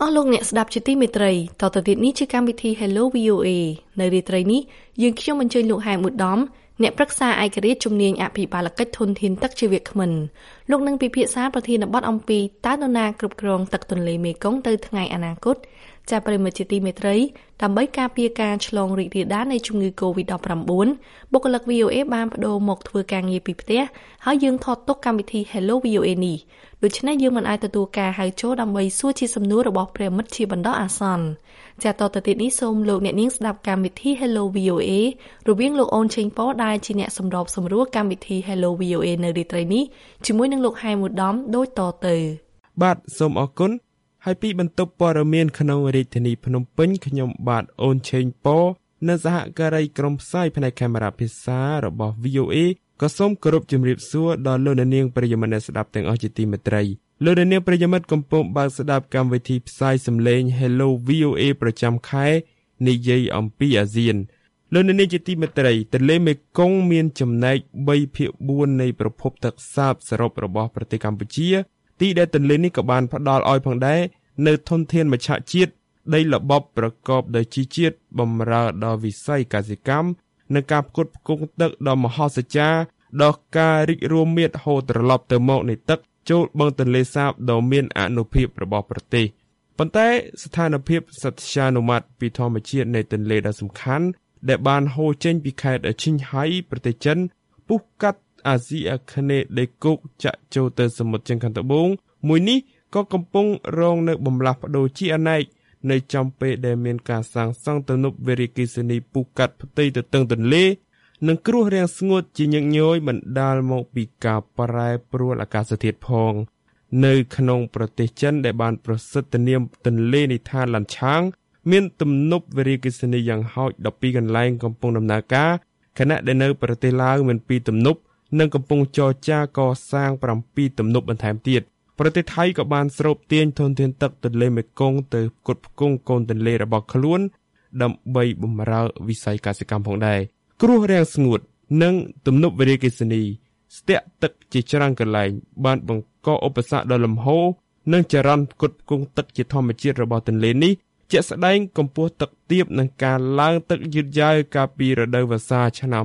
លោកអ្នកស្ដាប់ជាទីមេត្រីតទៅទៀតនេះជាកម្មវិធី Hello VOA នៅរាត្រីនេះយើងខ្ញុំអញ្ជើញលោកហែមឧត្តមអ្នកប្រឹក្សាឯករាជ្យជំនាញអភិបាលកិច្ចធនធានទឹកជាវាគ្មិនលោកនឹងពិភាក្សាប្រធានបទអំពីតើនរណាគ្រប់គ្រងទឹកទន្លេមេគង្គទៅថ្ងៃអនាគតចាប់ប្រិមត្តជាទីមេត្រីដើម្បីការពារការឆ្លងរីករាលដាលនៃជំងឺ Covid-19 បុគ្គលិក VOA បានបដូរមកធ្វើការងារពីផ្ទះហើយយើងថតទុកកម្មវិធី Hello VOA នេះដូច្នេះយើងមិនអាចទទួលការហៅចូលដើម្បីសួរជាសំណួររបស់ប្រិមិត្តជាបណ្ដោះអាសន្នចាតទៅទៀតនេះសូមលោកអ្នកនាងស្ដាប់កម្មវិធី Hello VOA រវាងលោកអូនឆេងប៉ដែលជាអ្នកសម្របសម្រួលកម្មវិធី Hello VOA នៅរាត្រីនេះជាមួយនឹងលោកហែមឧត្តមដូចតទៅបាទសូមអរគុណហើយពីបន្ទប់ព័ត៌មានក្នុងរាជធានីភ្នំពេញខ្ញុំបាទអូនឆេងប៉និងសហការីក្រុមផ្សាយផ្នែកកាមេរ៉ាភាសារបស់ VOA ក៏សូមគោរពជំរាបសួរដល់លោកអ្នកនាងប្រិយមិត្តអ្នកស្ដាប់ទាំងអស់ជាទីមេត្រីលោកអ្នកនាងប្រិយមិត្តកំពុងបើកស្ដាប់កម្មវិធីផ្សាយសម្លេង Hello VOA ប្រចាំខែនិយាយអំពីអាស៊ានលោកអ្នកនាងជាទីមេត្រីទន្លេមេគង្គមានចំណែក 3/4 នៃប្រភពទឹកសាបសរុបរបស់ប្រទេសកម្ពុជាទីដែលទន្លេនេះក៏បានផ្ដល់ឲ្យផងដែរនៅធនធានមច្ឆជាតិដីល្បប់ប្រកបដោយជីជាតិបម្រើដល់វិស័យកសិកម្មនិងការផ្គត់ផ្គង់ទឹកដ៏មហស្ចារ្យដល់ការរីករាលមាឌហូរត្រឡប់ទៅមកនៃទឹកចូលបឹងទន្លេសាបដ៏មានអានុភាពរបស់ប្រទេសប៉ុន្តែស្ថានភាពសត្វស្យានុមាត្រពីធម្មជាតិនៃទន្លេដ៏សំខាន់ដែលបានហូរចេញពីខេត្តឈិញហៃប្រទេសចិនពុះកាត់អាស៊ីអាគ្នេយ៍ដីគោកចាក់ចូលទៅសមុទ្រចិនខាងត្បូងមួយនេះក៏កំពុងរងនៅបំលាស់ប្ដូរជាអនេកនៅចំពេលដែលមានការសាងសង់ទំនប់វារីអគ្គិសនីពុះកាត់ផ្ទៃទទឹងទន្លេនិងគ្រោះរាំងស្ងួតជាញឹកញយបណ្ដាលមកពីការប្រែប្រួលអាកាសធាតុផងនៅក្នុងប្រទេសចិនដែលបានប្រសិទ្ធនាមទន្លេនៃឋានឡានឆាងមានទំនប់វារីអគ្គិសនីយ៉ាងហោច12កន្លែងកំពុងដំណើរការខណៈដែលនៅប្រទេសឡាវមាន2ទំនប់និងកំពុងចរចាកសាង7ទំនប់បន្ថែមទៀតប្រទេសថៃក៏បានស្រូបទាញធនធានទឹកទន្លេមេគង្គទៅផ្គត់ផ្គង់កូនទន្លេរបស់ខ្លួនដើម្បីបម្រើវិស័យកសិកម្មផងដែរគ្រោះរាំងស្ងួតនិងទំនប់វារីអគ្គិសនីស្ទាក់ទឹកជាច្រើនកន្លែងបានបង្កឧបសគ្គដល់លំហូរនិងចរន្តផ្គត់ផ្គង់ទឹកជាធម្មជាតិរបស់ទន្លេនេះជាក់ស្ដែងកម្ពស់ទឹកទាបនិងការឡើងទឹកយឺតយ៉ាវកាលពីរដូវវស្សាឆ្នាំ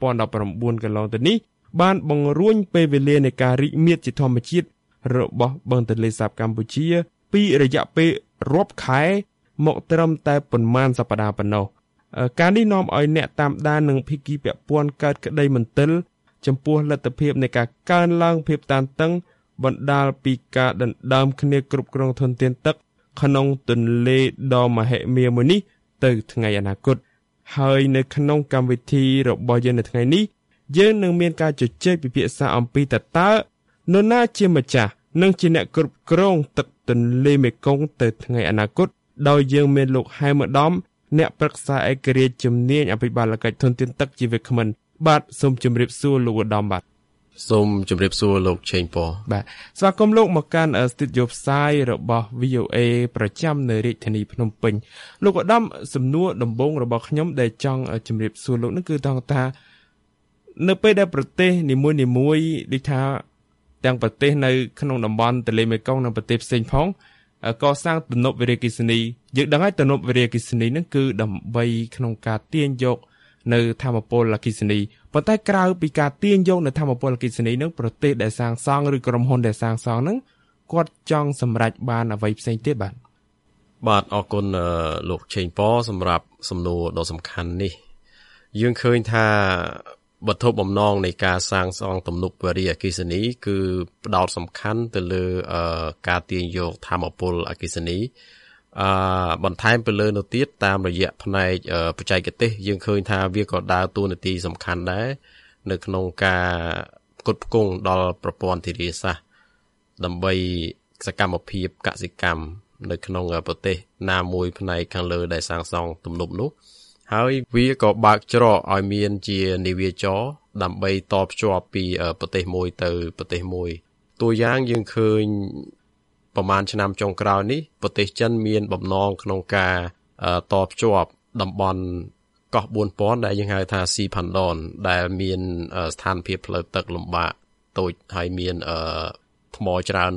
2019កន្លងទៅនេះបានបង្រួញពេលវេលានៃការរីកមាឌជាធម្មជាតិរបស់បឹងទន្លេសាបកម្ពុជាពីរយៈពេលរាប់ខែមកត្រឹមតែប៉ុន្មានសប្តាហ៍ប៉ុណ្ណោះការនេះនាំឲ្យអ្នកតាមដាននិងភាគីពាក់ព័ន្ធកើតក្តីមន្ទិលចំពោះលទ្ធភាពនៃការកើនឡើងភាពតានតឹងបណ្ដាលពីការដណ្ដើមគ្នាគ្រប់គ្រងធនធានទឹកក្នុងទន្លេដ៏មហិមាមួយនេះទៅថ្ងៃអនាគតហើយនៅក្នុងកម្មវិធីរបស់យើងនៅថ្ងៃនេះយើងនឹងមានការជជែកពិភាក្សាអំពីតើនរណាជាម្ចាស់និងជាអ្នកគ្រប់គ្រងទឹកទន្លេមេគង្គទៅថ្ងៃអនាគតដោយយើងមានលោកហែមឧត្តមអ្នកប្រឹក្សាឯករាជ្យជំនាញអភិបាលកិច្ចធនធានទឹកជាវាគ្មិនបាទសូមជម្រាបសួរលោកឧត្តមបាទសូមជម្រាបសួរលោកឆេងប៉បាទស្វាគមន៍លោកមកកាន់ស្ទូឌីយោផ្សាយរបស់ VOA ប្រចាំនៅរាជធានីភ្នំពេញលោកឧត្តមសំណួរដំបូងរបស់ខ្ញុំដែលចង់ជម្រាបសួរលោកនោះគឺថានៅពេលដែលប្រទេសនីមួយៗដូចថាទាំងប្រទេសនៅក្នុងតំបន់ទន្លេមេគង្គនិងប្រទេសផ្សេងផងកសាងទំនប់វារីអគ្គិសនីយើងដឹងហើយទំនប់វារីអគ្គិសនីហ្នឹងគឺដើម្បីក្នុងការទាញយកនៅធម្មពលអគ្គិសនីប៉ុន្តែក្រៅពីការទាញយកនៅធម្មពលអគ្គិសនីហ្នឹងប្រទេសដែលសាងសង់ឬក្រុមហ៊ុនដែលសាងសង់ហ្នឹងគាត់ចង់សម្រេចបានអ្វីផ្សេងទៀតបាទអរគុណលោកឆេងប៉សម្រាប់សំណួរដ៏សំខាន់នេះយើងឃើញថាវត្ថុបំណងនៃការសាងសង់ទំនប់វារីអគ្គិសនីគឺផ្ដោតសំខាន់ទៅលើការទាញយកធម្មពលអគ្គិសនីបន្ថែមទៅលើនោះទៀតតាមរយៈផ្នែកបច្ចេកទេសយើងឃើញថាវាក៏ដើរតួនាទីសំខាន់ដែរនៅក្នុងការផ្គត់ផ្គង់ដល់ប្រព័ន្ធធារាសាស្ត្រដើម្បីសកម្មភាពកសិកម្មនៅក្នុងប្រទេសណាមួយផ្នែកខាងលើដែលសាងសង់ទំនប់នោះហើយវាក៏បើកច្រកឲ្យមានជានាវាចរដើម្បីតភ្ជាប់ពីប្រទេសមួយទៅប្រទេសមួយតួយ៉ាងយើងឃើញប្រហែលឆ្នាំចុងក្រោយនេះប្រទេសចិនមានបំណងក្នុងការតភ្ជាប់តំបន់កោះ4000ដែលយើងហៅថាស៊ីផាន់ដនដែលមានស្ថានភាពផ្លូវទឹកលំបាកតូចហើយមានថ្មច្រើននោះ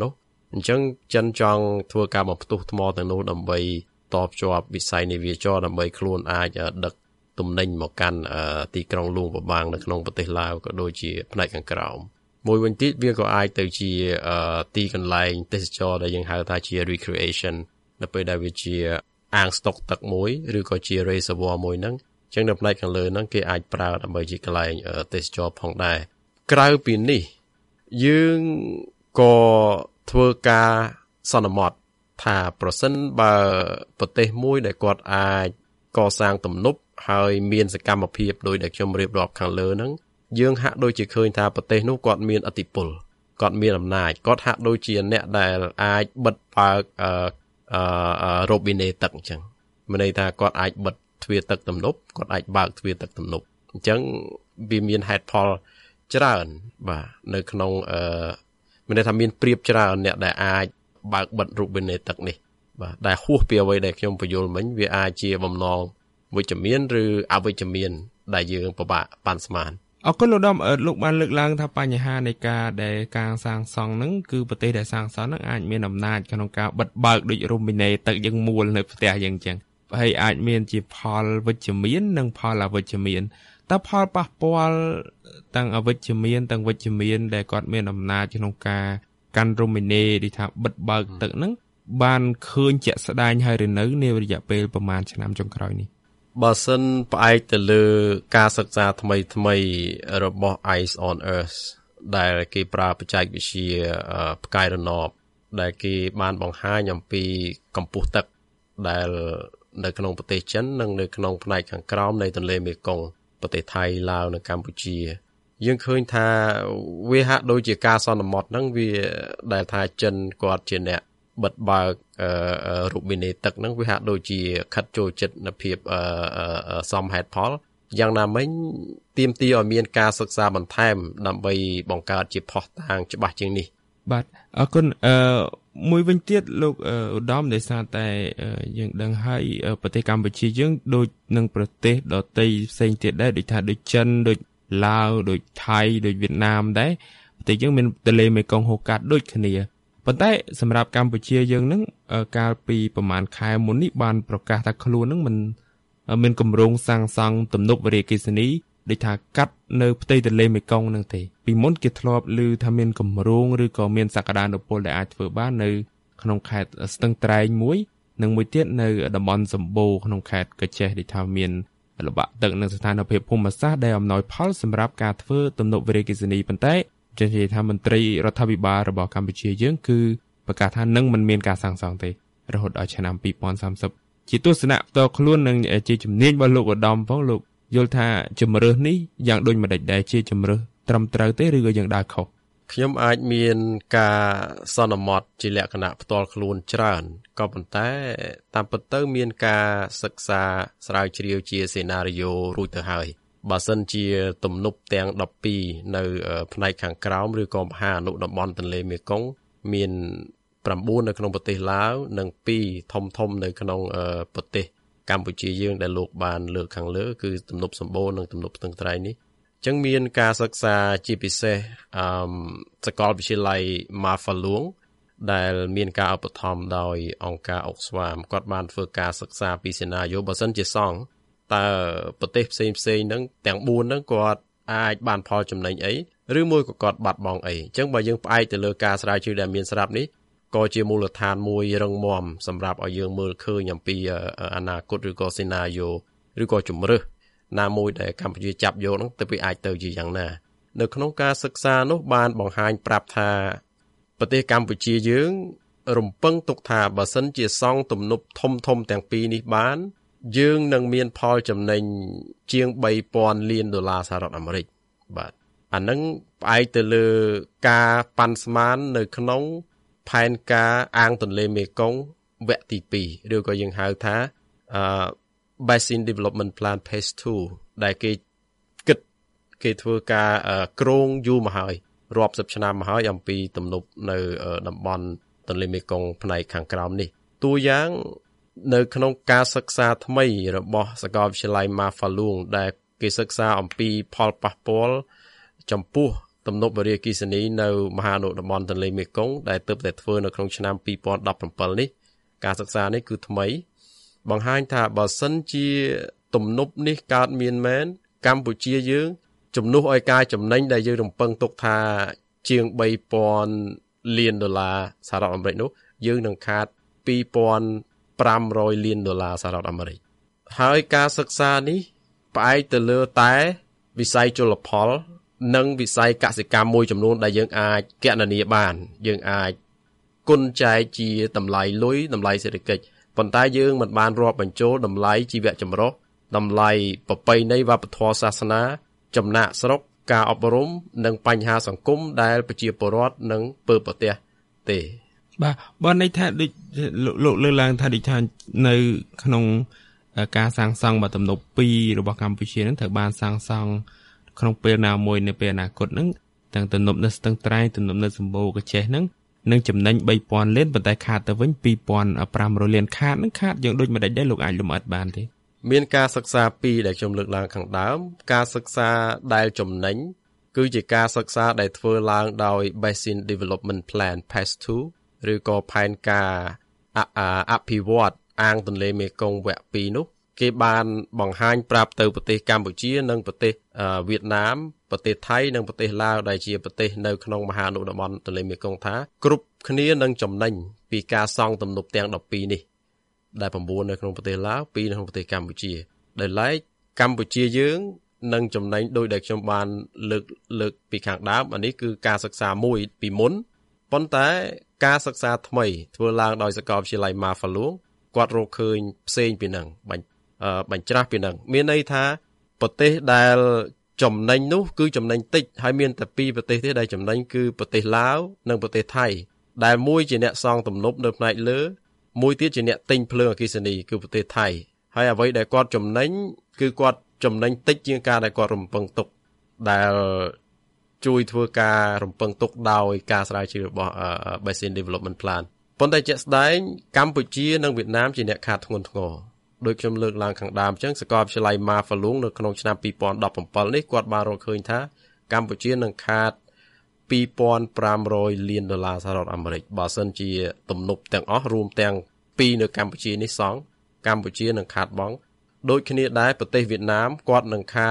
អញ្ចឹងចិនចង់ធ្វើការបំផ្ទុះថ្មទាំងនោះដើម្បីតបជាប់វិស័យនាវាចរដើម្បីខ្លួនអាចដឹកទំនិញមកកាន់ទីក្រុងលួងប្របាំងនៅក្នុងប្រទេសឡាវក៏ដូចជាផ្នែកខាងក្រោមមួយវិញទៀតវាក៏អាចទៅជាទីកន្លែងទេសចរដែលយើងហៅថាជា recreation នៅពេលដែលវាជាអាងស្តុកទឹកមួយឬក៏ជា reservoir មួយហ្នឹងអញ្ចឹងនៅផ្នែកខាងលើហ្នឹងគេអាចប្រើដើម្បីជាកន្លែងទេសចរផងដែរក្រៅពីនេះយើងក៏ធ្វើការសន្មតថាប្រសិនបើប្រទេសមួយដែលគាត់អាចកសាងទំនប់ហើយមានសកម្មភាពដោយដែលខ្ញុំរៀបរាប់ខាងលើហ្នឹងយើងហាក់ដូចជាឃើញថាប្រទេសនោះគាត់មានឥទ្ធិពលគាត់មានអំណាចគាត់ហាក់ដូចជាអ្នកដែលអាចបិទបើករ៉ូប៊ីណេទឹកអញ្ចឹងមានន័យថាគាត់អាចបិទទ្វារទឹកទំនប់គាត់អាចបើកទ្វារទឹកទំនប់អញ្ចឹងវាមានហេតុផលច្រើនបាទនៅក្នុងមានន័យថាមានព្រៀបច្រើនអ្នកដែលអាចបើកបិទរ៉ូប៊ីណេទឹកនេះបាទដែលហួសពីអ្វីដែលខ្ញុំបញ្យល់មិញវាអាចជាបំណងវិជ្ជមានឬអវិជ្ជមានដែលយើងពិបាកប៉ាន់ស្មានអរគុណលោកឧត្តមលោកបានលើកឡើងថាបញ្ហានៃការដែលការសាងសង់ហ្នឹងគឺប្រទេសដែលសាងសង់ហ្នឹងអាចមានអំណាចក្នុងការបិទបើកដូចរ៉ូប៊ីណេទឹកយើងមួលនៅផ្ទះយើងអញ្ចឹងហើយអាចមានជាផលវិជ្ជមាននិងផលអវិជ្ជមានតើផលប៉ះពាល់ទាំងអវិជ្ជមានទាំងវិជ្ជមានដែលគាត់មានអំណាចក្នុងការកាន់រ៉ូប៊ីណេដូចថាបិទបើកទឹកហ្នឹងបានឃើញជាក់ស្ដែងហើយឬនៅនារយៈពេលប្រហែលឆ្នាំចុងក្រោយនេះបើសិនផ្អែកទៅលើការសិក្សាថ្មីរបស់ Ice on Earth ដែលគេប្រើបច្ចេកវិទ្យាផ្កាយរណបដែលគេបានបង្ហាញអំពីកម្ពស់ទឹកដែលនៅក្នុងប្រទេសចិននិងនៅក្នុងផ្នែកខាងក្រោមនៃទន្លេមេគង្គប្រទេសថៃឡាវនិងកម្ពុជាយើងឃើញថាវាហាក់ដូចជាការសន្មតហ្នឹងវាដែលថាចិនគាត់ជាអ្នកបិទបើករូបនីទឹកហ្នឹងវាហាក់ដូចជាខិតចូលចិត្តនៅភាពសមហេតុផលយ៉ាងណាមិញទាមទារឲ្យមានការសិក្សាបន្ថែមដើម្បីបង្កើតជាភស្តុតាងច្បាស់ជាងនេះបាទអរគុណមួយវិញទៀតលោកឧត្តមដោយសារតែយើងដឹងហើយប្រទេសកម្ពុជាយើងដូចនឹងប្រទេសដទៃផ្សេងទៀតដែរដូចថាដូចចិនដូចឡាវដូចថៃដូចវៀតណាមដែរប្រទេសយើងមានទន្លេមេគង្គហូរកាត់ដូចគ្នាប៉ុន្តែសម្រាប់កម្ពុជាយើងនឹងកាលពីប្រហែលខែមុននេះបានប្រកាសថាខ្លួននឹងមិនមានគម្រោងសាងសង់ទំនប់វារីអគ្គិសនីដូចថាកាត់នៅផ្ទៃទន្លេមេគង្គនឹងទេពីមុនគេធ្លាប់ឮថាមានគម្រោងឬក៏មានសក្តានុពលដែលអាចធ្វើបាននៅក្នុងខេត្តស្ទឹងត្រែងមួយនិងមួយទៀតនៅតំបន់សម្បូរក្នុងខេត្តកោះចេះដូចថាមានល្បាក់ទឹកនិងស្ថានភាពភូមិសាស្ត្រដែលអំណោយផលសម្រាប់ការធ្វើទំនប់វារីអគ្គិសនីប៉ុន្តែជានិយាយថាមន្ត្រីរដ្ឋាភិបាលរបស់កម្ពុជាយើងគឺប្រកាសថានឹងមិនមានការសាងសង់ទេរហូតដល់ឆ្នាំ2030ជាទស្សនៈផ្ទាល់ខ្លួននិងជាជំនាញរបស់លោកឧត្តមផងលោកយល់ថាជំរឿសនេះយ៉ាងដូចម្ដេចដែរជាជំរឿសត្រឹមត្រូវទេឬក៏យ៉ាងដើរខុសខ្ញុំអាចមានការសន្មតជាលក្ខណៈផ្ទាល់ខ្លួនច្រើនក៏ប៉ុន្តែតាមពិតទៅមានការសិក្សាស្រាវជ្រាវជាសេណារីយ៉ូរួចទៅហើយបើសិនជាទំនប់ទាំង12នៅផ្នែកខាងក្រោមឬក៏មហាអនុតំបន់ទន្លេមេគង្គមាន9នៅក្នុងប្រទេសឡាវនិង2ធំនៅក្នុងប្រទេសកម្ពុជាយើងដែលលោកបានលើកខាងលើគឺទំនប់សម្បូរនិងទំនប់ស្ទឹងត្រែងនេះអញ្ចឹងមានការសិក្សាជាពិសេសសាកលវិទ្យាល័យ Mafalung ដែលមានការឧបត្ថម្ភដោយអង្គការ Oxfam គាត់បានធ្វើការសិក្សាពីសេណារីយ៉ូបើសិនជាសង់តើប្រទេសផ្សេងហ្នឹងទាំង4ហ្នឹងគាត់អាចបានផលចំណេញអីឬមួយក៏គាត់បាត់បង់អីអញ្ចឹងបើយើងផ្អែកទៅលើការស្រាវជ្រាវដែលមានស្រាប់នេះក៏ជាមូលដ្ឋានមួយរឹងមាំសម្រាប់ឲ្យយើងមើលឃើញអំពីអនាគតឬក៏សេណារីយ៉ូឬក៏ជំរឿសណាមួយដែលកម្ពុជាចាប់យកហ្នឹងទៅវាអាចទៅជាយ៉ាងណានៅក្នុងការសិក្សានោះបានបង្ហាញប្រាប់ថាប្រទេសកម្ពុជាយើងរំពឹងទុកថាបើសិនជាសង់ទំនប់ធំទាំងពីរនេះបានយើងនឹងមានផលចំណេញជាង$3,000 លានសហរដ្ឋអាមេរិកបាទអានឹងផ្អែកទៅលើការប៉ាន់ស្មាននៅក្នុងផែនការអាងទន្លេមេគង្គវគ្គទី2ឬក៏យើងហៅថាBasin Development Plan Phase 2ដែលគេធ្វើការគ្រោងយូរមកហើយរាប់សិបឆ្នាំមកហើយអំពីទំនប់នៅតំបន់ទន្លេមេគង្គផ្នែកខាងក្រោមនេះតួយ៉ាងនៅក្នុងការសិក្សាថ្មីរបស់សាកលវិទ្យាល័យ Mafalung ដែលគេសិក្សាអំពីផលប៉ះពាល់ចំពោះទំនប់វារីអគ្គិសនីនៅមហានគរតំបន់ទន្លេមេគង្គដែលទើបតែធ្វើនៅក្នុងឆ្នាំ2017នេះការសិក្សានេះគឺថ្មីបង្ហាញថាបើសិនជាទំនប់នេះកើតមានមែនកម្ពុជាយើងជំនួសឲ្យការចំណេញដែលយើងរំពឹងទុកថាជាង$3,000 លានសហរដ្ឋអាមេរិកនោះយើងនឹងខាត$2,500 លានសហរដ្ឋអាមេរិកហើយការសិក្សានេះផ្អែកទៅលើតែវិស័យជលផលនិងវិស័យកសិកម្មមួយចំនួនដែលយើងអាចគណនាបានយើងអាចគុណចែកជាតម្លៃលុយតម្លៃសេដ្ឋកិច្ចប៉ុន្តែយើងមិនបានរាប់បញ្ចូលតម្លៃជីវៈចម្រុះតម្លៃប្រពៃណីវប្បធម៌សាសនាចំណាក់ស្រុកការអប់រំនិងបញ្ហាសង្គមដែលប្រជាពលរដ្ឋនឹងពើប្រទះទេបាទបើន័យថាដូចលោកលើកឡើងថាដូចថានៅក្នុងការសាងសង់បាទំនប់2របស់កម្ពុជានឹងត្រូវបានសាងសង់ក្នុងពេលណាមួយនៅពេលអនាគតហ្នឹងទាំងទំនប់នៅស្ទឹងត្រែងទំនប់នៅសម្បូរកចេះហ្នឹងនឹងចំណេញ$3,000 លានប៉ុន្តែខាតទៅវិញ$2,500 លានខាតនឹងខាតយ៉ាងដូចម្ដេចដែរលោកអាចលំអិតបានទេមានការសិក្សាពីរដែលខ្ញុំលើកឡើងខាងដើមការសិក្សាដែលចំណេញគឺជាការសិក្សាដែលធ្វើឡើងដោយ Basin Development Plan PAS 2ឬក៏ផែនការអភិវឌ្ឍអាងទន្លេមេគង្គវគ្គ2នោះគេបានបង្ហាញប្រាប់ទៅប្រទេសកម្ពុជានិងប្រទេសវៀតណាមប្រទេសថៃនិងប្រទេសឡាវដែលជាប្រទេសនៅក្នុងមហានគរតំបន់ទន្លេមេគង្គថាគ្រប់គ្នានឹងចំណេញពីការសង់ទំនប់ទាំង12នេះដែល9នៅក្នុងប្រទេសឡាវ2នៅក្នុងប្រទេសកម្ពុជាដែលឡែកកម្ពុជាយើងនឹងចំណេញដោយដែលខ្ញុំបានលើកពីខាងដើមអានេះគឺការសិក្សាមួយពីមុនប៉ុន្តែការសិក្សាថ្មីធ្វើឡើងដោយសាកលវិទ្យាល័យម៉ាហ្វាឡួងគាត់រកឃើញផ្សេងពីនឹងបញ្ច្រាស់ពីនឹងមានន័យថាប្រទេសដែលចំណេញនោះគឺចំណេញតិចហើយមានតែ2ប្រទេសទេដែលចំណេញគឺប្រទេសឡាវនិងប្រទេសថៃដែលមួយជាអ្នកសង់ទំនប់នៅផ្នែកលើមួយទៀតជាអ្នកទិញភ្លើងអគ្គិសនីគឺប្រទេសថៃហើយអ្វីដែលគាត់ចំណេញគឺគាត់ចំណេញតិចជាងការដែលគាត់រំពឹងទុកដែលជួយធ្វើការរំពឹងទុកដោយការស្រាវជ្រាវរបស់ Basin Development Plan ប៉ុន្តែជាក់ស្ដែងកម្ពុជានិងវៀតណាមជាអ្នកខាតធ្ងន់ធ្ងរដោយខ្ញុំលើកឡើងខាងដើមអញ្ចឹងសាកលវិទ្យាល័យ Mafalung នៅក្នុងឆ្នាំ2017នេះគាត់បានរកឃើញថាកម្ពុជានឹងខាត$2,500 លានសហរដ្ឋអាមេរិកបើសិនជាទំនប់ទាំងអស់រួមទាំង2នៅកម្ពុជានេះសង់កម្ពុជានឹងខាតបង់ដូចគ្នាដែរប្រទេសវៀតណាមគាត់នឹងខាត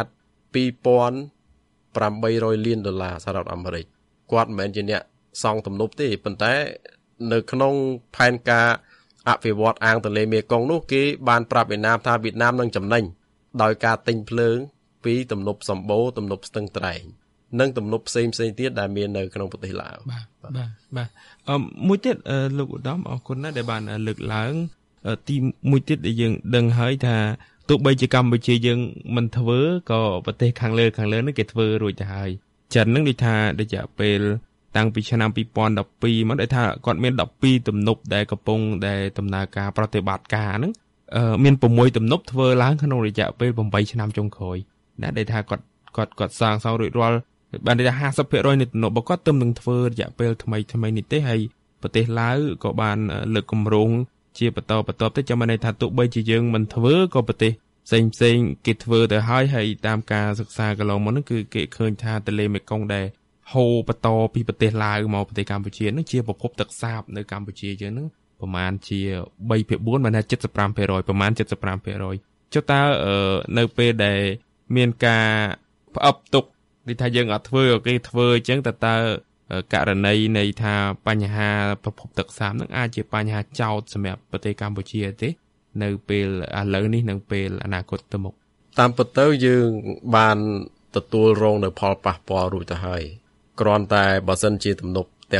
$2,800 លានសហរដ្ឋអាមេរិកគាត់មិនមែនជាអ្នកសង់ទំនប់ទេប៉ុន្តែនៅក្នុងផែនការអភិវឌ្ឍអាងទន្លេមេគង្គនោះគេបានប្រាប់វៀតណាមថាវៀតណាមនឹងចំណេញដោយការទិញភ្លើងពីទំនប់សម្បូរទំនប់ស្ទឹងត្រែងនិងទំនប់ផ្សេងទៀតដែលមាននៅក្នុងប្រទេសឡាវបាទមួយទៀតលោកឧត្តមអរគុណណាស់ដែលបានលើកឡើងទីមួយទៀតដែលយើងដឹងហើយថាទោះបីជាកម្ពុជាយើងមិនធ្វើក៏ប្រទេសខាងលើនេះគេធ្វើរួចទៅហើយចិននឹងដូចថារយៈពេលតាំងពីឆ្នាំ2012មកដែលថាគាត់មាន12ទំនប់ដែលកំពុងដែលដំណើរការប្រតិបត្តិការហ្នឹងមាន6ទំនប់ធ្វើឡើងក្នុងរយៈពេល8ឆ្នាំចុងក្រោយណាដែលថាគាត់សាងសង់រួចរាល់បានថា 50% នៃទំនប់របស់គាត់ទើបនឹងធ្វើរយៈពេលថ្មីនេះទេហើយប្រទេសឡាវក៏បានលើកគម្រោងជាបន្តទៅចាំមិនន័យថាទោះបីជាយើងមិនធ្វើក៏ប្រទេសផ្សេងគេធ្វើទៅហើយតាមការសិក្សាកន្លងមកហ្នឹងគឺគេឃើញថាទន្លេមេគង្គដែលហូរបន្តពីប្រទេសឡាវមកប្រទេសកម្ពុជាហ្នឹងជាប្រភពទឹកសាបនៅកម្ពុជាយើងហ្នឹងប្រមាណជា3/4បានថា 75% ប្រមាណ 75% ចុះតើនៅពេលដែលមានការផ្អឹបទុកដូចថាយើងអត់ធ្វើគេធ្វើអញ្ចឹងតើករណីនៃថាបញ្ហាប្រភពទឹកសាបហ្នឹងអាចជាបញ្ហាចោទសម្រាប់ប្រទេសកម្ពុជាទេនៅពេលឥឡូវនេះនិងពេលអនាគតទៅមុខតាមពិតទៅយើងបានទទួលរងនៅផលប៉ះពាល់រួចទៅហើយគ្រាន់តែបើសិនជាទំនប់ទាំង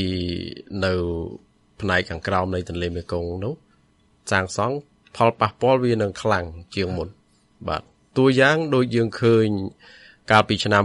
12នៅផ្នែកខាងក្រោមនៃទន្លេមេគង្គនោះសាងសង់ផលប៉ះពាល់វានឹងខ្លាំងជាងមុនបាទតួយ៉ាងដូចយើងឃើញកាលពីឆ្នាំ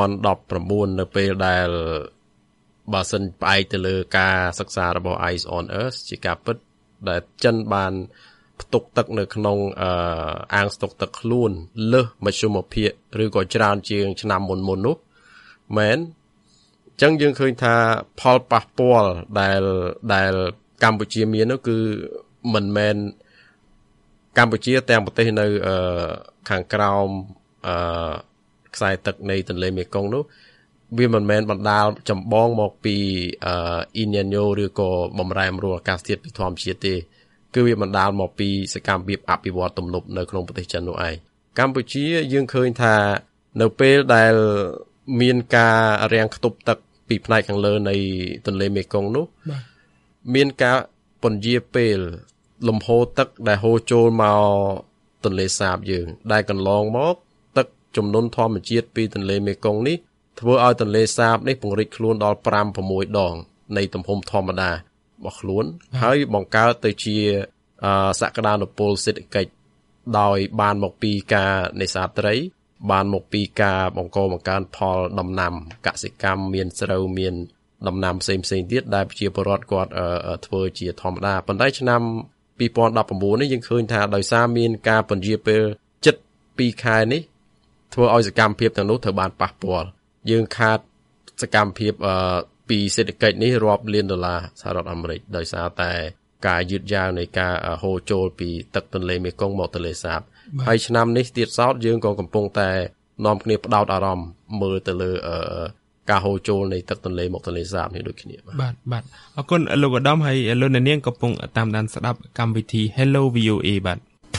2019នៅពេលដែលបើសិនផ្អែកទៅលើការសិក្សារបស់ Eyes on Earth ជាការពិតដែលចិនបានផ្ទុកទឹកនៅក្នុងអាងស្តុកទឹកខ្លួនលើសមជ្ឈមភាគឬក៏ច្រើនជាងឆ្នាំមុននោះមែនអញ្ចឹងយើងឃើញថាផលប៉ះពាល់ដែលកម្ពុជាមាននោះគឺមិនមែនកម្ពុជាទាំងប្រទេសនៅខាងក្រោមខ្សែទឹកនៃទន្លេមេគង្គនោះវាមិនមែនបណ្ដាលចម្បងមកពីអ៊ីញ៉ាញ៉ូឬក៏បំរែបំរួលអាកាសធាតុពីធម្មជាតិទេគឺវាបណ្ដាលមកពីសកម្មភាពអភិវឌ្ឍទំនប់នៅក្នុងប្រទេសចិននោះឯងកម្ពុជាយើងឃើញថានៅពេលដែលមានការរាំងខ្ទប់ទឹកពីផ្នែកខាងលើនៃទន្លេមេគង្គនោះមានការពន្យាពេលលំហូរទឹកដែលហូរចូលមកទន្លេសាបយើងដែលកន្លងមកទឹកជំនន់ធម្មជាតិពីទន្លេមេគង្គនេះធ្វើឲ្យទន្លេសាបនេះពង្រីកខ្លួនដល់ 5-6 ដងនៃទំហំធម្មតារបស់ខ្លួនហើយបង្កើតទៅជាសក្តានុពលសេដ្ឋកិច្ចដោយបានមកពីការនេសាទត្រីបានមកពីការបង្កើនផលដំណាំកសិកម្មមានស្រូវមានដំណាំផ្សេងទៀតដែលប្រជាពលរដ្ឋគាត់ធ្វើជាធម្មតាប៉ុន្តែឆ្នាំ2019នេះយើងឃើញថាដោយសារមានការពន្យាពេលជិត2ខែនេះធ្វើឲ្យសកម្មភាពទាំងនោះត្រូវបានប៉ះពាល់យើងខាតសកម្មភាពពីសេដ្ឋកិច្ចនេះរាប់លានដុល្លារសហរដ្ឋអាមេរិកដោយសារតែការយឺតយ៉ាវនៃការហូរចូលពីទឹកទន្លេមេគង្គមកទន្លេសាបហើយឆ្នាំនេះទៀតសោតយើងក៏កំពុងតែនាំគ្នាផ្ដោតអារម្មណ៍មើលទៅលើការហូរចូលនៃទឹកទន្លេមកទន្លេសាបនេះដូចគ្នាបាទអរគុណលោកឧត្តមហើយលោកអ្នកនាងកំពុងតាមដានស្ដាប់កម្មវិធី Hello VOA បាទ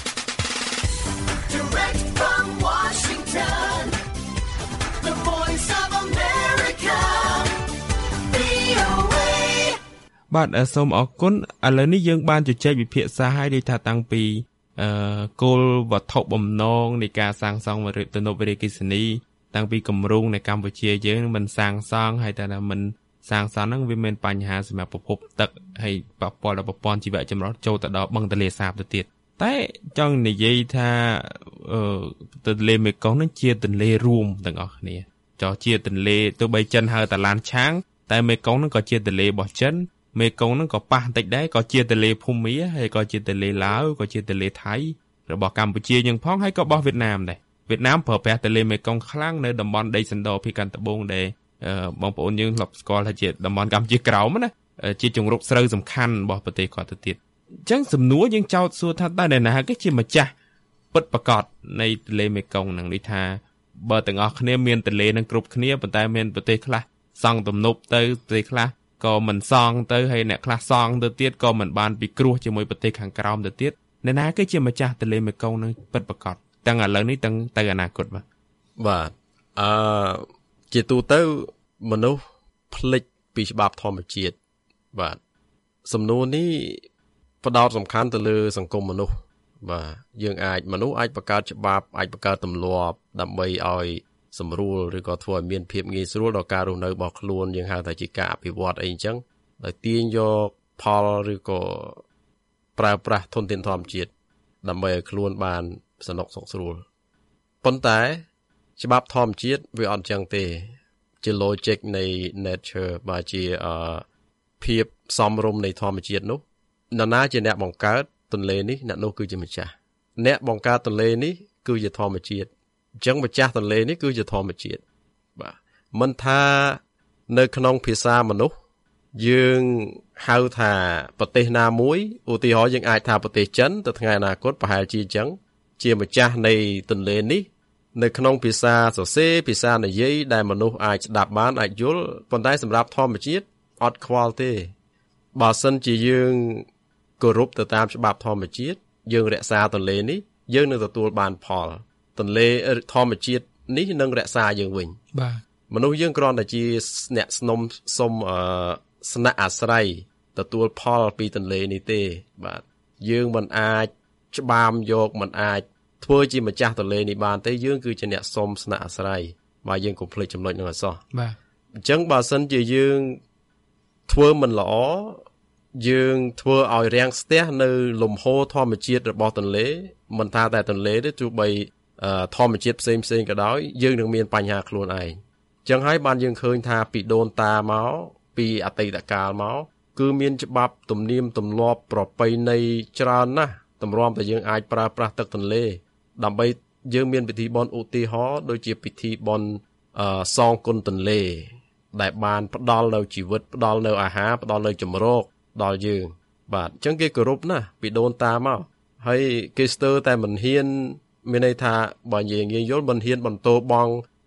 បាទសូមអរគុណឥឡូវនេះយើងបានជជែកវិភាគសាហើយដូចថាតាំងពីគោលវត្ថុបំណងនៃការសាងសង់ទំនប់វារីអគ្គិសនីតាំងពីគម្រោងនៅកម្ពុជាយើងមិនសាងសង់ហើយតែមិនសាងសង់ហ្នឹងវាមានបញ្ហាសម្រាប់ប្រភពទឹកហើយប៉ះពាល់ដល់ប្រព័ន្ធជីវៈចម្រុះចូលទៅដល់បឹងទន្លេសាបទៅទៀតតែចង់និយាយថាទន្លេមេគង្គហ្នឹងជាទន្លេរួមទាំងអស់គ្នាចោះជាទន្លេទោះបីចិនហៅតាឡានឆាងតែមេគង្គហ្នឹងក៏ជាទន្លេរបស់ចិនមេគង្គហ្នឹងក៏ប៉ះបន្តិចដែរក៏ជាទន្លេភូមាហើយក៏ជាទន្លេឡាវក៏ជាទន្លេថៃរបស់កម្ពុជាយើងផងហើយក៏របស់វៀតណាមដែរវៀតណាមប្រើប្រាស់ទន្លេមេគង្គខ្លាំងនៅតំបន់ដីសណ្ដោភាគខាងត្បូងដែលបងប្អូនយើងធ្លាប់ស្គាល់ថាជាតំបន់កម្ពុជាក្រោមណាជាជង្រុកស្រូវសំខាន់របស់ប្រទេសគាត់ទៅទៀតអញ្ចឹងសំណួរយើងចោទសួរថាតើអ្នកណាគេជាម្ចាស់ពិតប្រាកដនៃទន្លេមេគង្គហ្នឹងនេះថាបើទាំងអស់គ្នាមានទន្លេនឹងគ្រប់គ្នាប៉ុន្តែមានប្រទេសខ្លះសង់ទំនប់ទៅប្រទេសខ្លះក៏មិនសង់ទៅហើយអ្នកខ្លះសង់ទៅទៀតក៏មិនបានពិគ្រោះជាមួយប្រទេសខាងក្រោមទៅទៀតអ្នកណាគឺជាម្ចាស់ទន្លេមេគង្គនឹងពិតប្រាកដទាំងឥឡូវនេះទាំងទៅអនាគតបាទជាទូទៅមនុស្សភ្លេចពីច្បាប់ធម្មជាតិបាទសំណួរនេះផ្ដោតសំខាន់ទៅលើសង្គមមនុស្សបាទយើងមនុស្សអាចបង្កើតច្បាប់អាចបង្កើតទម្លាប់ដើម្បីឲ្យសម្រួលឬក៏ធ្វើឲ្យមានភាពងាយស្រួលដល់ការរស់នៅរបស់ខ្លួនយើងហៅថាជាការអភិវឌ្ឍអីអញ្ចឹងដោយទាញយកផលឬក៏ប្រើប្រាស់ធនធានធម្មជាតិដើម្បីឲ្យខ្លួនបានសនុកសុខស្រួលប៉ុន្តែច្បាប់ធម្មជាតិវាអត់អញ្ចឹងទេជា logic នៃ nature បាទជាភាពសមរម្យនៃធម្មជាតិនោះនរណាជាអ្នកបង្កើតទន្លេនេះអ្នកនោះគឺជាម្ចាស់អ្នកបង្កើតទន្លេនេះគឺជាធម្មជាតិអញ្ចឹងម្ចាស់ទន្លេនេះគឺជាធម្មជាតិបាទមិនថានៅក្នុងភាសាមនុស្សយើងហៅថាប្រទេសណាមួយឧទាហរណ៍យើងអាចថាប្រទេសចិនទៅថ្ងៃអនាគតប្រហែលជាអញ្ចឹងជាម្ចាស់នៃទន្លេនេះនៅក្នុងភាសាសរសេរភាសានិយាយដែលមនុស្សអាចស្ដាប់បានអាចយល់ប៉ុន្តែសម្រាប់ធម្មជាតិអត់ខ្វល់ទេបើសិនជាយើងគោរពទៅតាមច្បាប់ធម្មជាតិយើងរក្សាទន្លេនេះយើងនឹងទទួលបានផលទន្លេធម្មជាតិនេះនឹងរក្សាយើងវិញបាទមនុស្សយើងគ្រាន់តែជាអ្នកសុំស្នាក់អាស្រ័យទទួលផលពីទន្លេនេះទេបាទយើងមិនអាចច្បាមយកមិនអាចធ្វើជាម្ចាស់ទន្លេនេះបានទេយើងគឺជាអ្នកសុំស្នាក់អាស្រ័យបាទយើងកុំភ្លេចចំណុចនោះឲ្យសោះបាទអញ្ចឹងបើសិនជាយើងធ្វើមិនល្អយើងធ្វើឲ្យរាំងស្ទះនៅលំហូរធម្មជាតិរបស់ទន្លេមិនថាតែទន្លេទេទោះបីធម្មជាតិផ្សេងក៏ដោយយើងនឹងមានបញ្ហាខ្លួនឯងអញ្ចឹងហើយបានយើងឃើញថាពីដូនតាមកពីអតីតកាលមកគឺមានច្បាប់ទំនៀមទម្លាប់ប្រពៃណីច្រើនណាស់តម្រាំតែយើងអាចប្រើប្រាស់ទឹកទន្លេដើម្បីយើងមានពិធីបុណ្យឧទាហរណ៍ដូចជាពិធីបុណ្យសងគុណទន្លេដែលបានផ្ដល់នៅជីវិតផ្ដល់នៅអាហារផ្ដល់នៅចម្រោកដល់យើងបាទអញ្ចឹងគេគោរពណាស់ពីដូនតាមកហើយគេស្ទើរតែមិនហ៊ានមានន័យថាបើយើងយល់មិនហ៊ានបន្តបង់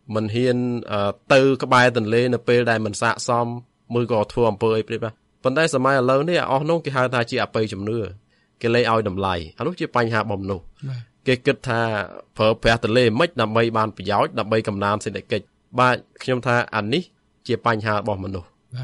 mình hiền từ cái bài tần lê nè pe đại mình xạ xóm mười gò thua âm pơi đấy ba vấn đề sớm mai lớn đấy ở nông cái hai ta chỉ pe chấm nưa cái lấy ao đầm lầy anh lúc chỉ bánh hạ bầm nụ cái kết tha phở pe tần lê mất nằm bay bàn bị giáo nằm bay cầm nam xin để kịch ba khi chúng ta anh ní chỉ bánh hạ bầm mình nụ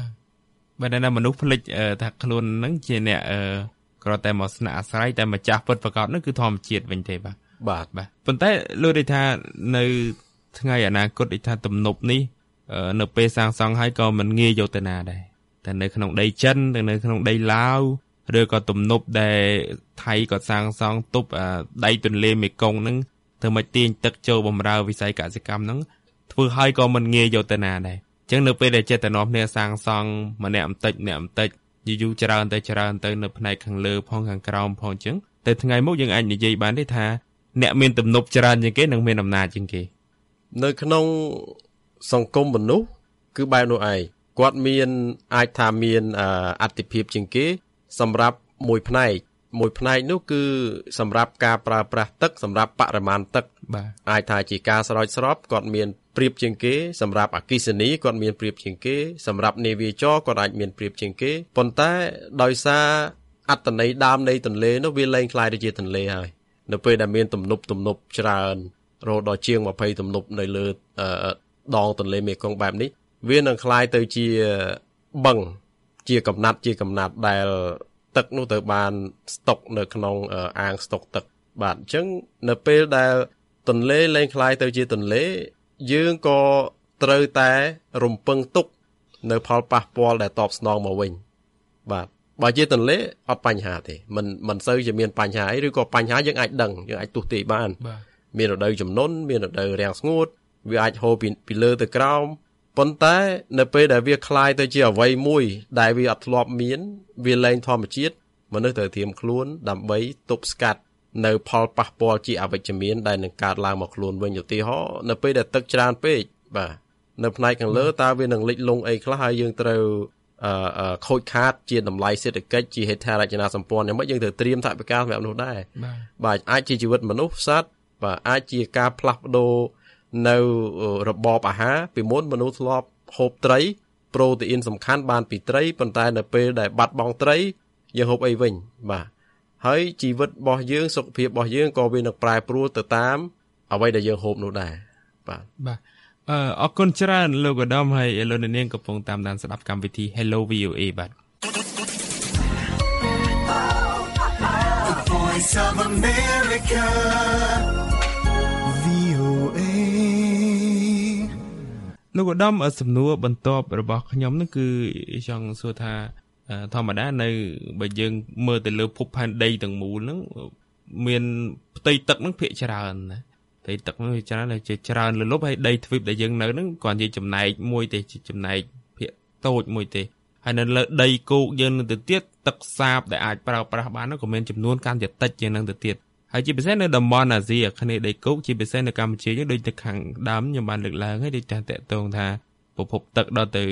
bên đây là mình lúc lịch thật luôn nắng chia nèก็แต่หมดสนาสายแต่มาจับเปิดประกอบนั่นคือทอมเจียดเป็นเทปะบาทប៉ុន្តែលើได้ថានៅថ្ងៃអនាគតได้ថាទំនប់នេះនៅពេលសាងសង់ហើយក៏មិនងាយយកទៅណាដែរតែនៅក្នុងដីចិនទៅនៅក្នុងដីឡាវឬក៏ទំនប់ដែលថៃក៏សាងសង់ទប់ដៃទន្លេមេគង្គហ្នឹងធ្វើមកទាញទឹកចូលបម្រើវិស័យកសិកម្មហ្នឹងធ្វើឲ្យក៏មិនងាយយកទៅណាដែរអញ្ចឹងនៅពេលដែលចេតនាគ្នាសាងសង់ម្នាក់បន្តិចយូរច្រើនទៅនៅផ្នែកខាងលើផងខាងក្រោមផងអញ្ចឹងតែថ្ងៃមុខយើងអាចនិយាយបានទេថាអ្នកមានទំនប់ច្រើនជាងគេនិងមានអំណាចជាងគេនៅក្នុងសង្គមមនុស្សគឺបែបនោះឯងគាត់មានអាចថាមានអត្ថិភាពជាងគេសម្រាប់មួយផ្នែកនោះគឺសម្រាប់ការប្រើប្រាស់ទឹកសម្រាប់បរិមាណទឹកអាចថាជាការស្រោចស្រពគាត់មានប្រៀបជាងគេសម្រាប់អគ្គិសនីគាត់មានប្រៀបជាងគេសម្រាប់នាវាចរគាត់អាចមានប្រៀបជាងគេប៉ុន្តែដោយសារអត្តន័យដើមនៃទន្លេនោះវាលែងคล้ายទៅជាទន្លេហើយនៅពេលដែលមានទំនប់ច្រើនរហូតដល់ជាង20ទំនប់នៅលើដងទន្លេមេគង្គបែបនេះវានឹងคล้ายទៅជាបឹងជាកំណាត់ដែលទឹកនោះទៅបានស្តុកនៅក្នុងអាងស្តុកទឹកបាទអញ្ចឹងនៅពេលដែលទន្លេលែងคล้ายទៅជាទន្លេយើងក៏ត្រូវតែរំពឹងទុកនៅផលប៉ះពាល់ដែលតបស្នងមកវិញបាទបើជាទន្លេអត់បញ្ហាទេមិនសូវជាមានបញ្ហាអីឬក៏បញ្ហាយើងអាចដឹងយើងអាចទស្សន៍ទាយបានមានរដូវជំនន់មានរដូវរាំងស្ងួតវាអាចហូរពីលើទៅក្រោមប៉ុន្តែនៅពេលដែលវាคล้ายទៅជាអ្វីមួយដែលវាអត់ធ្លាប់មានវាលែងធម្មជាតិមនុស្សត្រូវត្រៀមខ្លួនដើម្បីទប់ស្កាត់នៅផលប៉ះពាល់ជាអវិជ្ជមានដែលនឹងកើតឡើងមកខ្លួនវិញឧទាហរណ៍នៅពេលដែលទឹកច្រើនពេកបាទនៅផ្នែកខាងលើតើវានឹងលិចលង់អីខ្លះហើយយើងត្រូវខូចខាតជាតម្លៃសេដ្ឋកិច្ចជាហេដ្ឋារចនាសម្ព័ន្ធយ៉ាងម៉េចយើងត្រូវត្រៀមថវិកាសម្រាប់នោះដែរបាទអាចជាជីវិតមនុស្សសត្វបាទអាចជាការផ្លាស់ប្ដូរនៅរបបអាហារពីមុនមនុស្សធ្លាប់ហូបត្រីប្រូតេអ៊ីនសំខាន់បានពីត្រីប៉ុន្តែនៅពេលដែលបាត់បង់ត្រីយើងហូបអីវិញបាទហើយជីវិតរបស់យើងសុខភាពរបស់យើងក៏វានឹងប្រែប្រួលទៅតាមអ្វីដែលយើងហូបនោះដែរបាទអរគុណច្រើនលោកឧត្តមហើយលោកនាងកំពុងតាមដានស្ដាប់កម្មវិធី Hello VOA បាទ The Voice of America VOA លោកឧត្តមសំណួរបន្ទាប់របស់ខ្ញុំនោះគឺចង់សួរថាធម្មតានៅបើយើងមើលទៅលើភពផែនដីទាំងមូលហ្នឹងមានផ្ទៃទឹកហ្នឹងភាគច្រើនណាផ្ទៃទឹកហ្នឹងច្រើនជាច្រើនលើលប់ហើយដីទ្វីបដែលយើងនៅហ្នឹងគាត់និយាយចំណែកមួយទេចំណែកភាគតូចមួយទេហើយនៅលើដីគោកយើងនឹងទៅទៀតទឹកសាបដែលអាចប្រើប្រាស់បានហ្នឹងក៏មានចំនួនកាន់តែតិចជាងនឹងទៅទៀតហើយជាពិសេសនៅតំបន់អាស៊ីអាគ្នេយ៍ដីគោកជាពិសេសនៅកម្ពុជាយើងដូចទៅខាងដើមខ្ញុំបានលើកឡើងហើយដូចតែតកតងថាប្រភពទឹកដល់ទៅ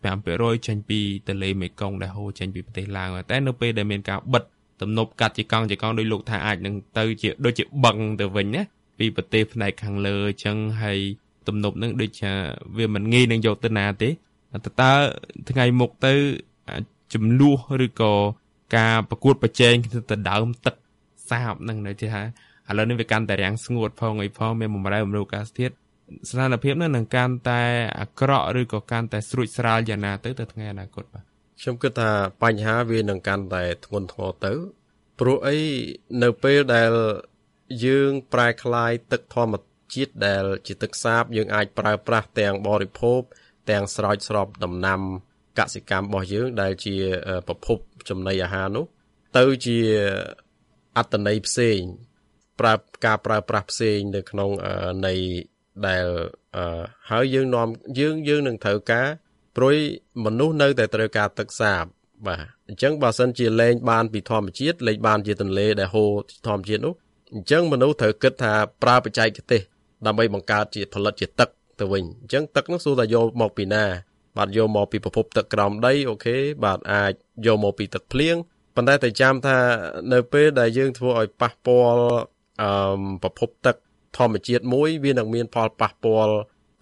75% ចេញពីទន្លេមេគង្គដែលហូរចេញពីប្រទេសឡាវតែនៅពេលដែលមានការបិទទំនប់កាត់ជាកង់ដោយលោកថាអាចនឹងទៅជាដូចជាបឹងទៅវិញណាពីប្រទេសផ្នែកខាងលើអញ្ចឹងហើយទំនប់នឹងដូចជាវាមិនងាយនឹងយកទៅណាទេតើថ្ងៃមុខទៅចំនួនឬក៏ការប្រកួតប្រជែងទៅដើមទឹកសាបនឹងនៅថាឥឡូវនេះវាកាន់តែរាំងស្ងួតផងអីផងមានបំរែបំរួលអាកាសធាតុស្ថានភាពនោះនឹងកាន់តែអាក្រក់ឬក៏កាន់តែស្រួចស្រាលយ៉ាងណាទៅថ្ងៃអនាគតបាទខ្ញុំគិតថាបញ្ហាវានឹងកាន់តែធ្ងន់ធ្ងរទៅព្រោះអីនៅពេលដែលយើងប្រែក្លាយទឹកធម្មជាតិដែលជាទឹកសាបយើងអាចប្រើប្រាស់ទាំងបរិភោគទាំងស្រោចស្រពដំណាំកសិកម្មរបស់យើងដែលជាប្រភពចំណីអាហារនោះទៅជាអត្តន័យផ្សេងការប្រើប្រាស់ផ្សេងនៅក្នុងន័យដែលហើយយើងនាំយើងនឹងត្រូវការព្រួយមនុស្សនៅតែត្រូវការទឹកសាបបាទអញ្ចឹងបើសិនជាលែងបានពីធម្មជាតិលែងបានជាទន្លេដែលហូរធម្មជាតិនោះអញ្ចឹងមនុស្សត្រូវគិតថាប្រើបច្ចេកទេសដើម្បីបង្កើតជាផលិតជាទឹកទៅវិញអញ្ចឹងទឹកនោះសួរថាយកមកពីណាបាទយកមកពីប្រភពទឹកក្រោមដីអូខេបាទអាចយកមកពីទឹកភ្លៀងប៉ុន្តែតែចាំថានៅពេលដែលយើងធ្វើឲ្យប៉ះពាល់ប្រភពទឹកធម្មជាតិមួយវានឹងមានផលប៉ះពាល់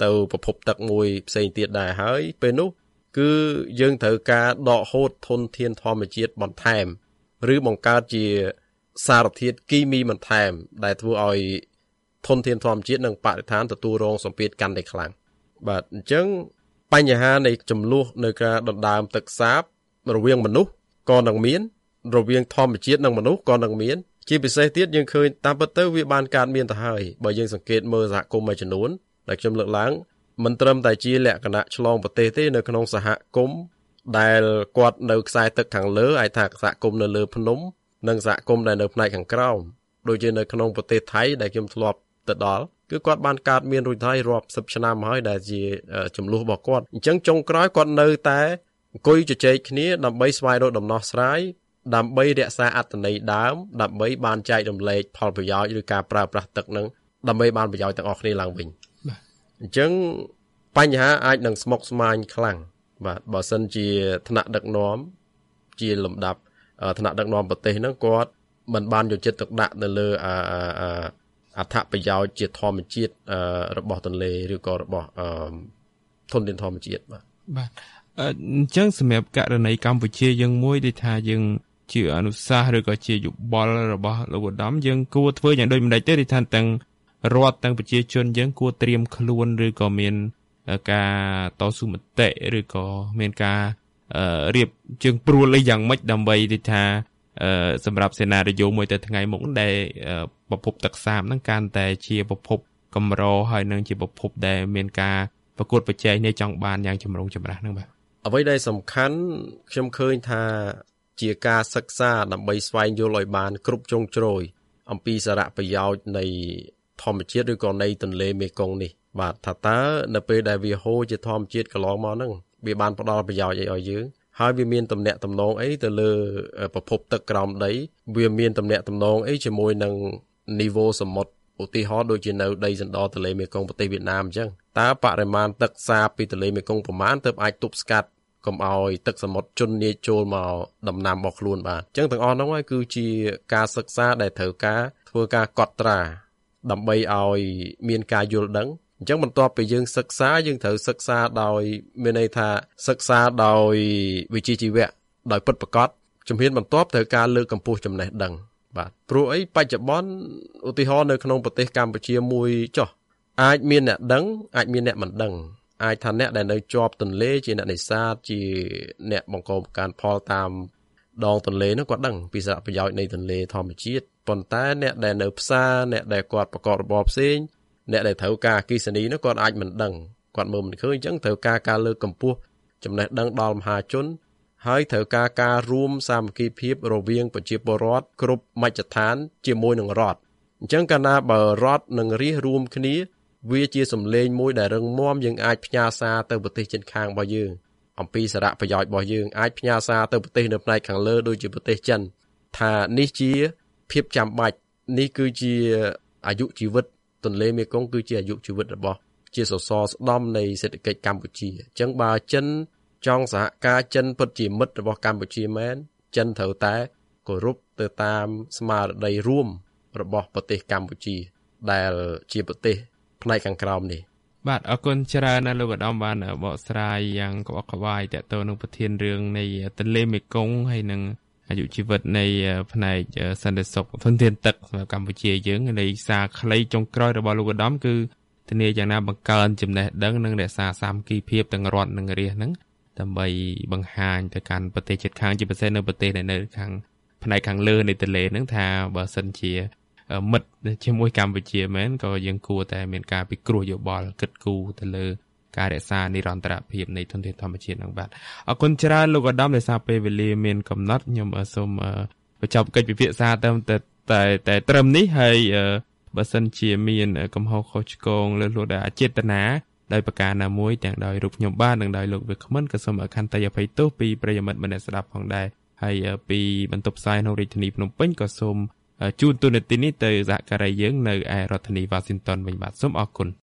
ទៅប្រភពទឹកមួយផ្សេងទៀតដែរហើយពេលនោះគឺយើងត្រូវការដកហូតធនធានធម្មជាតិបន្ថែមឬបង្កើតជាសារធាតុគីមីបន្ថែមដែលធ្វើឲ្យធនធានធម្មជាតិនិងបរិស្ថានទទួលរងសម្ពាធកាន់តែខ្លាំងបាទអញ្ចឹងបញ្ហានៃចំនួននៅការដណ្ដើមទឹកសាបរវាងមនុស្សក៏នឹងមានរវាងធម្មជាតិនិងមនុស្សក៏នឹងមានជាពិសេសទៀតយើងឃើញតាមពិតទៅវាបានកើតមានទៅហើយបើយើងសង្កេតមើលសហគមន៍មួយចំនួនដែលខ្ញុំលើកឡើងមិនត្រឹមតែជាលក្ខណៈឆ្លងប្រទេសទេនៅក្នុងសហគមន៍ដែលគាត់នៅខ្សែទឹកខាងលើអាចថាសហគមន៍នៅលើភ្នំនិងសហគមន៍ដែលនៅផ្នែកខាងក្រោមដូចជានៅក្នុងប្រទេសថៃដែលខ្ញុំធ្លាប់ទៅដល់គឺគាត់បានកើតមានរួចហើយរាប់សិបឆ្នាំហើយដែលជាចំនួនរបស់គាត់អញ្ចឹងចុងក្រោយគាត់នៅតែអង្គុយជជែកគ្នាដើម្បីស្វែងរកដំណោះស្រាយដើម្បីរក្សាអត្ថន័យដើមដើម្បីបានចែករំលែកផលប្រយោជន៍ឬការប្រើប្រាស់ទឹកនឹងដើម្បីបានប្រយោជន៍ទាំងអស់គ្នាឡើងវិញអញ្ចឹងបញ្ហាអាចនឹងស្មុគស្មាញខ្លាំងបាទបើសិនជាថ្នាក់ដឹកនាំជាលំដាប់ថ្នាក់ដឹកនាំប្រទេសហ្នឹងគាត់មិនបានយកចិត្តទុកដាក់ទៅលើអត្ថប្រយោជន៍ជាធម្មជាតិរបស់ទន្លេឬក៏របស់ធនធានធម្មជាតិបាទអញ្ចឹងសម្រាប់ករណីកម្ពុជាយើងមួយដូចថាយើងជាអនុសាសន៍ឬក៏ជាយោបល់របស់លោកឧត្តមយើងគួរធ្វើយ៉ាងដូចម្ដេចទេថាទាំងរដ្ឋទាំងប្រជាជនយើងគួរត្រៀមខ្លួនឬក៏មានការតស៊ូមតិឬក៏មានការរៀបជើងព្រួលអីយ៉ាងម៉េចដើម្បីដូចថាសម្រាប់សេណារីយ៉ូមួយទៅថ្ងៃមុខដែលប្រភពទឹកសាបហ្នឹងកាន់តែជាប្រភពកម្រហើយនឹងជាប្រភពដែលមានការប្រកួតប្រជែងនេះចង់បានយ៉ាងចម្រុងចម្រាស់ហ្នឹងបាទអ្វីដែលសំខាន់ខ្ញុំឃើញថាជាការសិក្សាដើម្បីស្វែងយល់ឲ្យបានគ្រប់ជ្រុងជ្រោយអំពីសារៈប្រយោជន៍នៃធម្មជាតិឬក៏នៃទន្លេមេគង្គនេះបាទថាតើនៅពេលដែលវាហូរជាធម្មជាតិកន្លងមកហ្នឹងវាបានផ្ដល់ប្រយោជន៍អីឲ្យយើងហើយវាមានទំនាក់ទំនងអីទៅលើប្រភពទឹកក្រោមដីវាមានទំនាក់ទំនងអីជាមួយនឹងនីវ៉ូសមុទ្រឧទាហរណ៍ដូចជានៅដីសណ្ដោទន្លេមេគង្គប្រទេសវៀតណាមអញ្ចឹងតើបរិមាណទឹកសាបពីទន្លេមេគង្គប្រមាណទើបអាចទប់ស្កាត់កុំឲ្យទឹកសមុទ្រជន់ញៀចចូលមកដំណាំរបស់ខ្លួនបានអញ្ចឹងទាំងអស់ហ្នឹងហើយគឺជាការសិក្សាដែលត្រូវការធ្វើការកត់ត្រាដើម្បីឲ្យមានការយល់ដឹងអញ្ចឹងបន្ទាប់ពីយើងសិក្សាយើងត្រូវសិក្សាដោយមានន័យថាសិក្សាដោយវិជ្ជាជីវៈដោយពិតប្រាកដជំហានបន្ទាប់ត្រូវការលើកកម្ពស់ចំណេះដឹងបាទព្រោះអីបច្ចុប្បន្នឧទាហរណ៍នៅក្នុងប្រទេសកម្ពុជាមួយចុះអាចមានអ្នកដឹងអាចមានអ្នកមិនដឹងអាចថាអ្នកដែលនៅជាប់ទន្លេជាអ្នកនេសាទជាអ្នកបង្កបង្កើនផលតាមដងទន្លេនោះគាត់ដឹងពីសារៈប្រយោជន៍នៃទន្លេធម្មជាតិប៉ុន្តែអ្នកដែលនៅផ្សារអ្នកដែលគាត់ប្រកបរបរផ្សេងអ្នកដែលត្រូវការអគ្គិសនីនោះគាត់អាចមិនដឹងគាត់មើលមិនឃើញអញ្ចឹងត្រូវការលើកកម្ពស់ចំណេះដឹងដល់មហាជនហើយត្រូវការរួមសាមគ្គីភាពរវាងប្រជាពលរដ្ឋគ្រប់មជ្ឈដ្ឋានជាមួយនឹងរដ្ឋអញ្ចឹងកាលណាបើរដ្ឋនិងរាស្ត្ររួមគ្នាវាជាសម្លេងមួយដែលរឹងមាំយើងអាចផ្ញើសារទៅប្រទេសជិតខាងរបស់យើងអំពីសារៈប្រយោជន៍របស់យើងអាចផ្ញើសារទៅប្រទេសនៅផ្នែកខាងលើដូចជាប្រទេសចិនថានេះជាភាពចាំបាច់នេះគឺជាអាយុជីវិតទន្លេមេគង្គគឺជាអាយុជីវិតរបស់ជាសសរស្តម្ភនៃសេដ្ឋកិច្ចកម្ពុជាអញ្ចឹងបើចិនចង់សហការចិនពិតជាមិត្តរបស់កម្ពុជាមែនចិនត្រូវតែគោរពទៅតាមស្មារតីរួមរបស់ប្រទេសកម្ពុជាដែលជាប្រទេសផ្នែកខាងក្រោមនេះបាទអរគុណច្រើនណាស់លោកឧត្តមបានបកស្រាយយ៉ាងក្បោះក្បាយតទៅនឹងប្រធានរឿងនៃទន្លេមេគង្គហើយនឹងអាយុជីវិតនៃផ្នែកសន្តិសុខធនធានទឹកសម្រាប់កម្ពុជាយើងនៃសារខ្លីចុងក្រោយរបស់លោកឧត្តមគឺធានាយ៉ាងណាបង្កើនចំណេះដឹងនិងរក្សាសាមគ្គីភាពទាំងរដ្ឋនិងរាស្ត្រហ្នឹងដើម្បីបង្ហាញទៅកាន់ប្រទេសជិតខាងជាពិសេសនៅប្រទេសដែលនៅខាងផ្នែកខាងលើនៃទន្លេហ្នឹងថាបើសិនជាមិត្តជាមួយកម្ពុជាមែនក៏យើងគួរតែមានការពិគ្រោះយោបល់គិតគូរទៅលើការរក្សានិរន្តរភាពនៃធនធានធម្មជាតិហ្នឹងបាទអរគុណច្រើនលោកឧត្តមដែលសារពេលវេលាមានកំណត់ខ្ញុំសូមបញ្ចប់កិច្ចពិភាក្សាតែត្រឹមនេះហើយបើសិនជាមានកំហុសខុសឆ្គងលើសលួសដែលអចេតនាដោយប្រការណាមួយទាំងដោយរូបខ្ញុំបាទនិងដោយលោកវាគ្មិនក៏សូមអខន្តីអភ័យទោសពីប្រិយមិត្តម្នាក់ស្ដាប់ផងដែរហើយពីបន្ទប់ផ្សាយនៅរាជធានីភ្នំពេញក៏សូមជូនទូនាទីនេះទៅសហការីយើងនៅឯរដ្ឋធានី Washington វិញបាទសូមអរគុណ